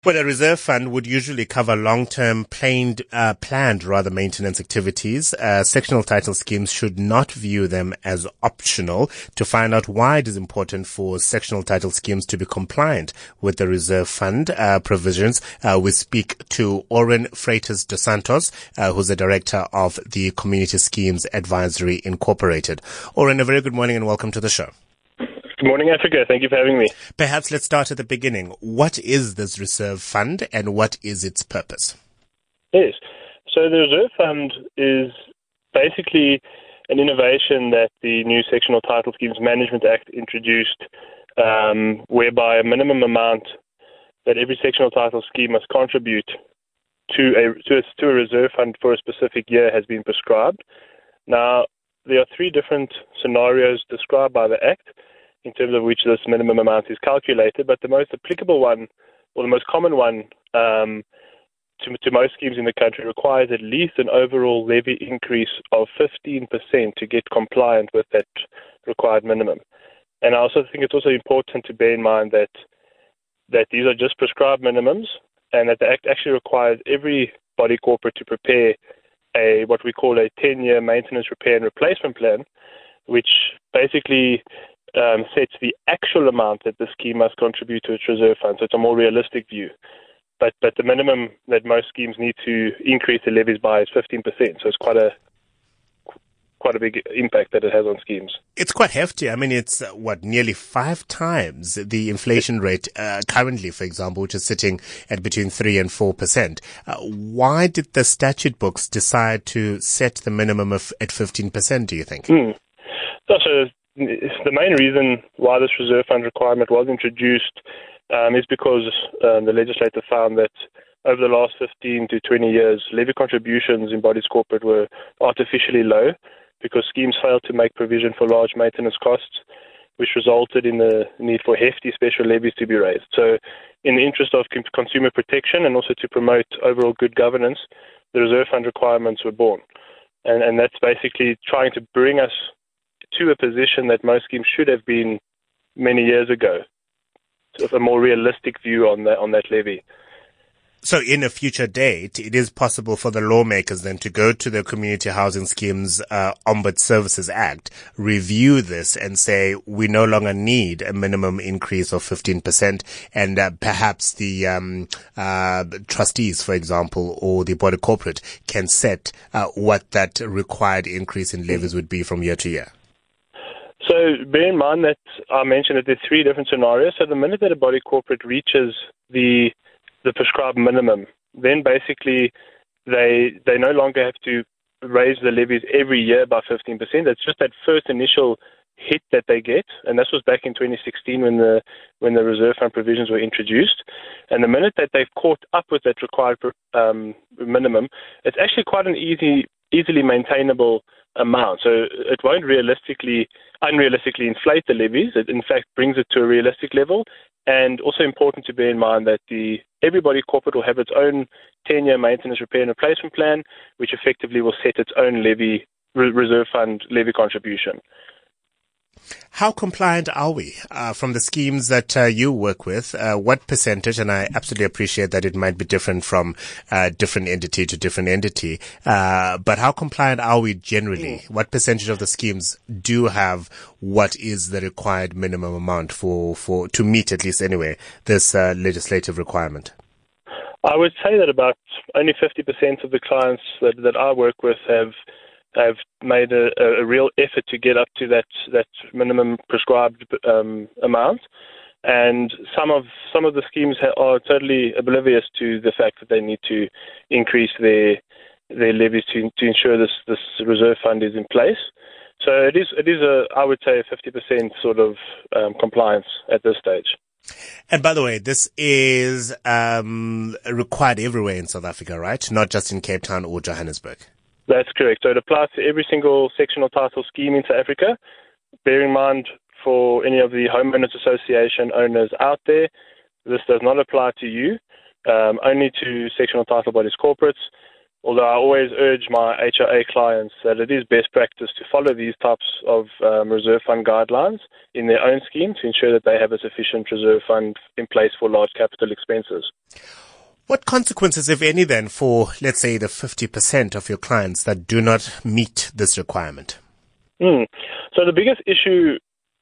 Well, a reserve fund would usually cover long-term planned maintenance activities. Sectional title schemes should not view them as optional. To find out why it is important for sectional title schemes to be compliant with the reserve fund provisions, we speak to Oren Freitas dos Santos, who's the director of the Community Schemes Advisory Incorporated. Oren, a very good morning and welcome to the show. Good morning, Africa. Thank you for having me. Perhaps let's start at the beginning. What is this reserve fund and what is its purpose? Yes. So the reserve fund is basically an innovation that the new Sectional Title Schemes Management Act introduced, whereby a minimum amount that every sectional title scheme must contribute to a reserve fund for a specific year has been prescribed. Now, there are three different scenarios described by the Act in terms of which this minimum amount is calculated, but the most applicable one, or the most common one to most schemes in the country, requires at least an overall levy increase of 15% to get compliant with that required minimum. And I also think it's also important to bear in mind that these are just prescribed minimums, and that the Act actually requires every body corporate to prepare what we call a 10-year maintenance, repair and replacement plan, which basically sets the actual amount that the scheme must contribute to its reserve fund. So it's a more realistic view. But the minimum that most schemes need to increase the levies by is 15%. So it's quite a big impact that it has on schemes. It's quite hefty. I mean, it's nearly 5 times the inflation rate currently, for example, which is sitting at between 3 and 4%. Why did the statute books decide to set the minimum at 15%, do you think? So the main reason why this reserve fund requirement was introduced is because the legislator found that over the last 15 to 20 years, levy contributions in bodies corporate were artificially low because schemes failed to make provision for large maintenance costs, which resulted in the need for hefty special levies to be raised. So in the interest of consumer protection and also to promote overall good governance, the reserve fund requirements were born. And that's basically trying to bring us to a position that most schemes should have been many years ago, sort of a more realistic view on that levy. So in a future date, it is possible for the lawmakers then to go to the Community Housing Schemes Ombud Services Act, review this and say we no longer need a minimum increase of 15%, and perhaps the trustees, for example, or the body corporate can set what that required increase in levies would be from year to year. So bear in mind that I mentioned that there are 3 different scenarios. So the minute that a body corporate reaches the prescribed minimum, then basically they no longer have to raise the levies every year by 15%. It's just that first initial hit that they get, and this was back in 2016 when the reserve fund provisions were introduced. And the minute that they've caught up with that required minimum, it's actually quite an easily maintainable amount. So it won't unrealistically inflate the levies. It in fact brings it to a realistic level. And also important to bear in mind that everybody corporate will have its own 10-year maintenance, repair and replacement plan, which effectively will set its own reserve fund levy contribution. How compliant are we from the schemes that you work with? What percentage, and I absolutely appreciate that it might be different from different entity to different entity, but how compliant are we generally? What percentage of the schemes do have what is the required minimum amount to meet, at least anyway, this legislative requirement? I would say that about only 50% of the clients that I work with have made a real effort to get up to that minimum prescribed amount, and some of the schemes are totally oblivious to the fact that they need to increase their levies to ensure this reserve fund is in place. So it is I would say a 50% sort of compliance at this stage. And by the way, this is required everywhere in South Africa, right? Not just in Cape Town or Johannesburg. That's correct. So it applies to every single sectional title scheme in South Africa. Bear in mind, for any of the homeowners association owners out there, this does not apply to you, only to sectional title bodies corporates. although I always urge my HRA clients that it is best practice to follow these types of reserve fund guidelines in their own scheme to ensure that they have a sufficient reserve fund in place for large capital expenses. What consequences, if any, then, for, let's say, the 50% of your clients that do not meet this requirement? So the biggest issue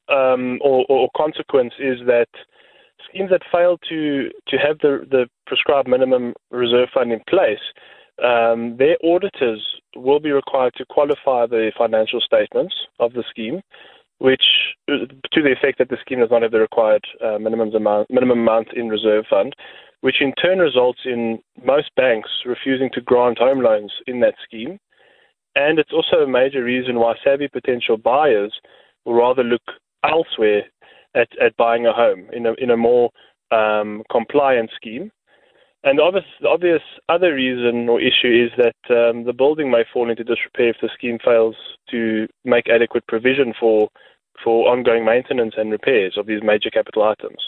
or consequence is that schemes that fail to have the prescribed minimum reserve fund in place, their auditors will be required to qualify the financial statements of the scheme, which, to the effect that the scheme does not have the required minimum amount in reserve fund, which in turn results in most banks refusing to grant home loans in that scheme. And it's also a major reason why savvy potential buyers will rather look elsewhere at buying a home in a more compliant scheme. And the obvious other reason or issue is that the building may fall into disrepair if the scheme fails to make adequate provision for ongoing maintenance and repairs of these major capital items.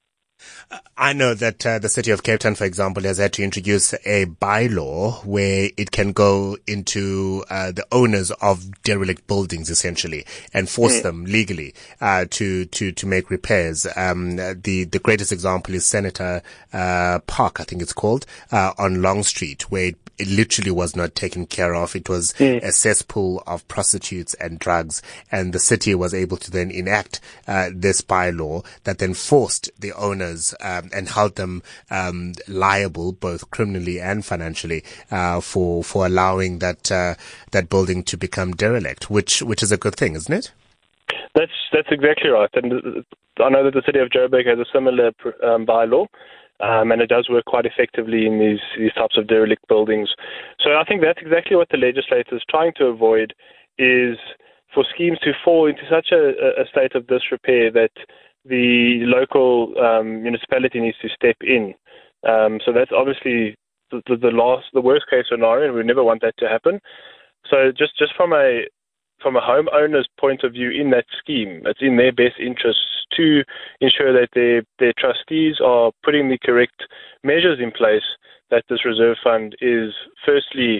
I know that the city of Cape Town, for example, has had to introduce a bylaw where it can go into the owners of derelict buildings, essentially, and force them legally to make repairs. The greatest example is Senator Park, I think it's called, on Long Street, where it literally was not taken care of. It was a cesspool of prostitutes and drugs, and the city was able to then enact this bylaw that then forced the owners and held them liable both criminally and financially for allowing that building to become derelict, which is a good thing, isn't it? That's exactly right, and I know that the city of Joburg has a similar bylaw. And it does work quite effectively in these types of derelict buildings. So I think that's exactly what the legislator is trying to avoid, is for schemes to fall into such a state of disrepair that the local municipality needs to step in. So that's obviously the worst case scenario, and we never want that to happen. So just from a homeowner's point of view in that scheme, it's in their best interests to ensure that their trustees are putting the correct measures in place, that this reserve fund is firstly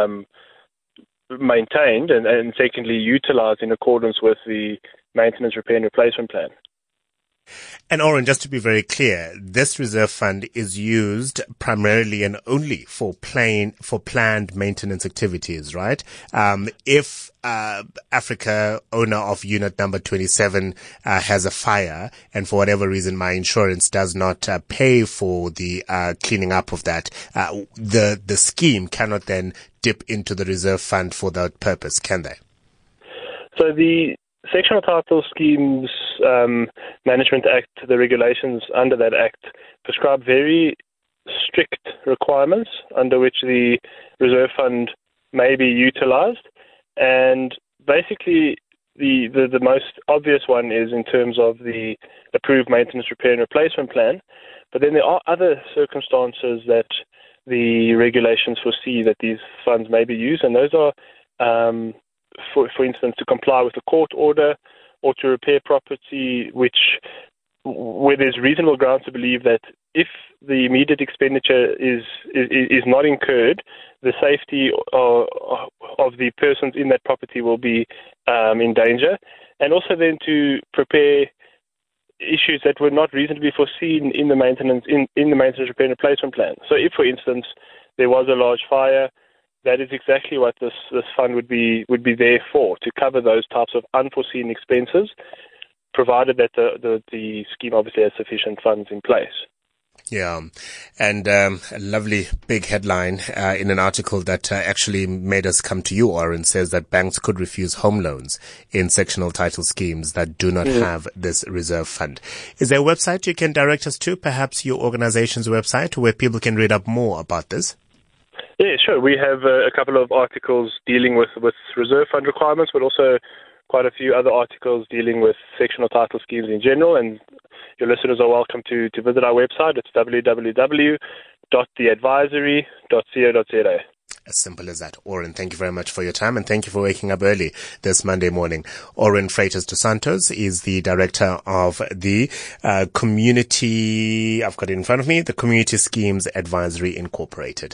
maintained and secondly utilised in accordance with the maintenance, repair and replacement plan. And Oren, just to be very clear, this reserve fund is used primarily and only for planned maintenance activities, right? If Africa, owner of unit number 27, has a fire, and for whatever reason my insurance does not pay for the cleaning up of that, the scheme cannot then dip into the reserve fund for that purpose, can they? So the Sectional Title Schemes Management Act, the regulations under that Act, prescribe very strict requirements under which the reserve fund may be utilised. And basically, the most obvious one is in terms of the approved maintenance, repair and replacement plan. But then there are other circumstances that the regulations foresee that these funds may be used, and those are for instance, to comply with a court order or to repair property where there's reasonable grounds to believe that if the immediate expenditure is not incurred, the safety of the persons in that property will be in danger, and also then to prepare issues that were not reasonably foreseen in the maintenance repair and replacement plan. So if, for instance, there was a large fire, that is exactly what this fund would be there for, to cover those types of unforeseen expenses, provided that the scheme obviously has sufficient funds in place. Yeah, and a lovely big headline in an article that actually made us come to you, Oren, says that banks could refuse home loans in sectional title schemes that do not have this reserve fund. Is there a website you can direct us to, perhaps your organization's website, where people can read up more about this? Yeah, sure. We have a couple of articles dealing with reserve fund requirements, but also quite a few other articles dealing with sectional title schemes in general. And your listeners are welcome to visit our website. It's www.theadvisory.co.za. As simple as that. Oren, thank you very much for your time, and thank you for waking up early this Monday morning. Oren Freitas dos Santos is the director of the Community, I've got it in front of me, the Community Schemes Advisory Incorporated.